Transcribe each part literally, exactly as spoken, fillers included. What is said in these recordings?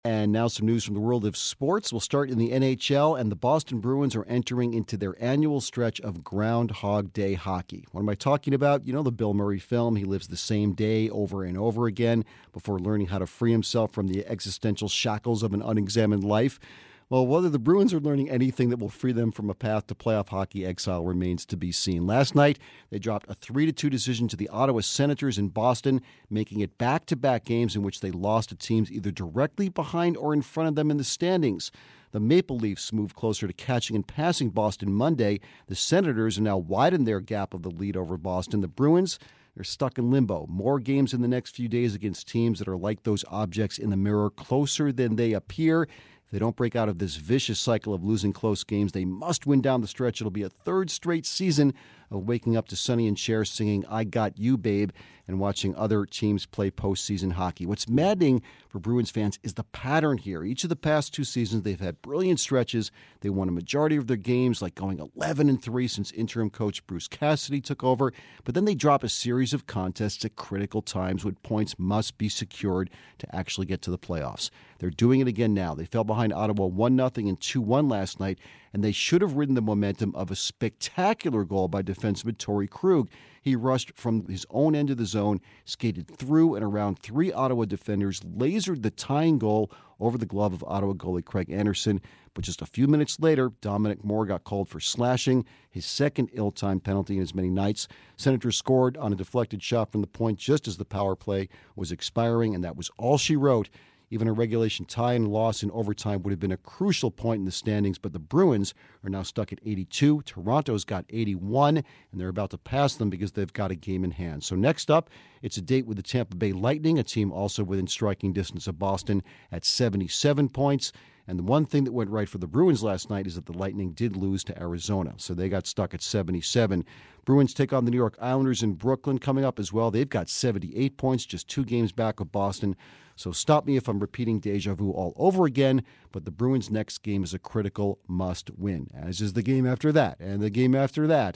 And now some news from the world of sports. We'll start in the N H L, and the Boston Bruins are entering into their annual stretch of Groundhog Day hockey. What am I talking about? You know the Bill Murray film. He lives the same day over and over again before learning how to free himself from the existential shackles of an unexamined life. Well, whether the Bruins are learning anything that will free them from a path to playoff hockey exile remains to be seen. Last night, they dropped a three to two decision to the Ottawa Senators in Boston, making it back-to-back games in which they lost to teams either directly behind or in front of them in the standings. The Maple Leafs moved closer to catching and passing Boston Monday. The Senators have now widened their gap of the lead over Boston. The Bruins, they're stuck in limbo. More games in the next few days against teams that are like those objects in the mirror, closer than they appear. If they don't break out of this vicious cycle of losing close games, they must win down the stretch. It'll be a third straight season of waking up to Sonny and Cher singing "I Got You, Babe" and watching other teams play postseason hockey. What's maddening for Bruins fans is the pattern here. Each of the past two seasons, they've had brilliant stretches. They won a majority of their games, like going eleven and three since interim coach Bruce Cassidy took over. But then they drop a series of contests at critical times when points must be secured to actually get to the playoffs. They're doing it again now. They fell behind Ottawa one nothing and two one last night, and they should have ridden the momentum of a spectacular goal by defenseman Torrey Krug. He rushed from his own end of the zone, skated through and around three Ottawa defenders, lasered the tying goal over the glove of Ottawa goalie Craig Anderson. But just a few minutes later, Dominic Moore got called for slashing, his second ill-timed penalty in as many nights. Senators scored on a deflected shot from the point just as the power play was expiring, and that was all she wrote. Even a regulation tie and loss in overtime would have been a crucial point in the standings, but the Bruins are now stuck at eighty-two. Toronto's got eighty-one, and they're about to pass them because they've got a game in hand. So next up, it's a date with the Tampa Bay Lightning, a team also within striking distance of Boston at seventy-seven points. And the one thing that went right for the Bruins last night is that the Lightning did lose to Arizona, so they got stuck at seventy-seven. Bruins take on the New York Islanders in Brooklyn coming up as well. They've got seventy-eight points, just two games back of Boston. So stop me if I'm repeating deja vu all over again, but the Bruins' next game is a critical must-win, as is the game after that, and the game after that.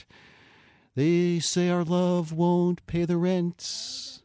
They say our love won't pay the rent.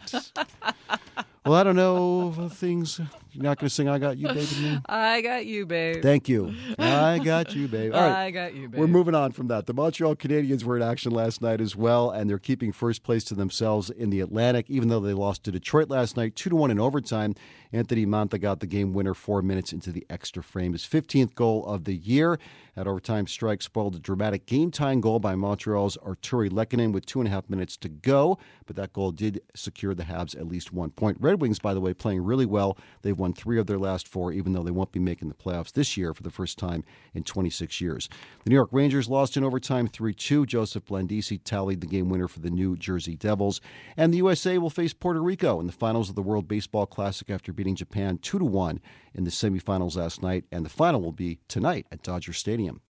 Well, I don't know things. You're not going to sing "I Got You, Babe" to me? I got you, babe. Thank you. I got you, babe. All right. I got you, babe. We're moving on from that. The Montreal Canadiens were in action last night as well, and they're keeping first place to themselves in the Atlantic, even though they lost to Detroit last night, two to one in overtime. Anthony Mantha got the game winner four minutes into the extra frame. His fifteenth goal of the year. That overtime strike spoiled a dramatic game-tying goal by Montreal's Arturi Lehkonen with two and a half minutes to go, but that goal did secure the Habs at least one point. Red Wings, by the way, playing really well. They've won three of their last four, even though they won't be making the playoffs this year for the first time in twenty-six years. The New York Rangers lost in overtime three two. Joseph Blandisi tallied the game winner for the New Jersey Devils. And the U S A will face Puerto Rico in the finals of the World Baseball Classic after beating Japan two to one in the semifinals last night. And the final will be tonight at Dodger Stadium.